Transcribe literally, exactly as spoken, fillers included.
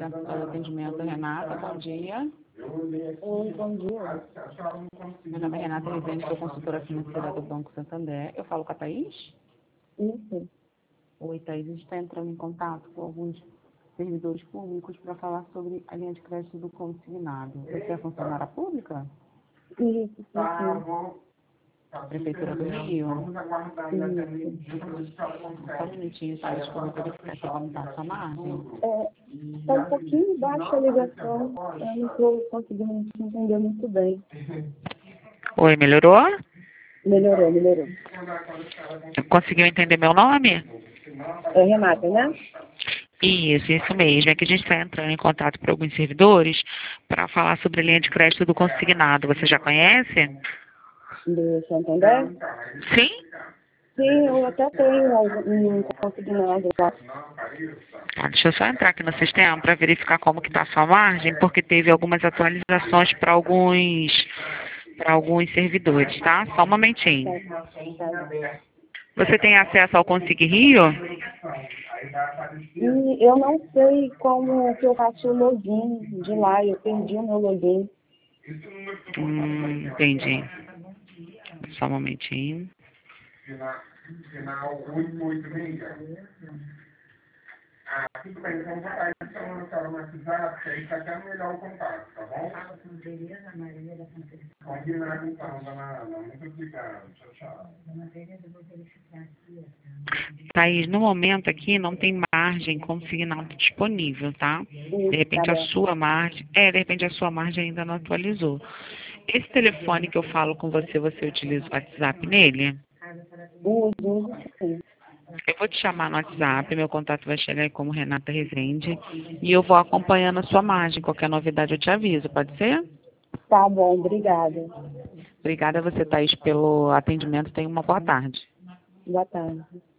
Centro de Atendimento, Renata, bom dia. Oi, bom dia. Meu nome é Renata Rezende, sou consultora financeira do Banco Santander. Eu falo com a Thaís? Isso. Oi, Thaís, a gente está entrando em contato com alguns servidores públicos para falar sobre a linha de crédito do consignado. Você é funcionária pública? Isso, sim, sim. Prefeitura do Rio? Isso. Só um minutinho, Thaís, que eu vou verificar aqui como está a sua margem. É, tá um pouquinho baixa a ligação, eu não estou conseguindo te entender muito bem. Oi, melhorou? Melhorou, melhorou. Conseguiu entender meu nome? É Renata, né? Isso, isso mesmo. É que a gente está entrando em contato por alguns servidores para falar sobre a linha de crédito do consignado. Você já conhece? Do Santander? Sim? Sim, eu até tenho algum- um consignado lá. Tá, deixa eu só entrar aqui no sistema para verificar como que está a sua margem, porque teve algumas atualizações para alguns para alguns servidores, tá? Só um momentinho. Tá, tá. Você tem acesso ao Consig Rio? E eu não sei como que eu faço o login de lá, eu perdi o meu login. Hum, entendi. Só um momentinho. Final oito oito seis. Ah, tudo bem, então vou botar isso no cara no WhatsApp, que aí tá até melhor o contato, tá bom? Combinado então, dona Ana. Muito obrigado. Tchau, tchau. Thaís, no momento aqui não tem margem consignado disponível, tá? De repente a sua margem, é, de repente a sua margem ainda não atualizou. Esse telefone que eu falo com você, você utiliza o WhatsApp nele? Uso, uso sim. Eu vou te chamar no WhatsApp, meu contato vai chegar aí como Renata Rezende, e eu vou acompanhando a sua margem. Qualquer novidade eu te aviso, pode ser? Tá bom, obrigada. Obrigada a você, Thaís, pelo atendimento. Tenha uma boa tarde. Boa tarde.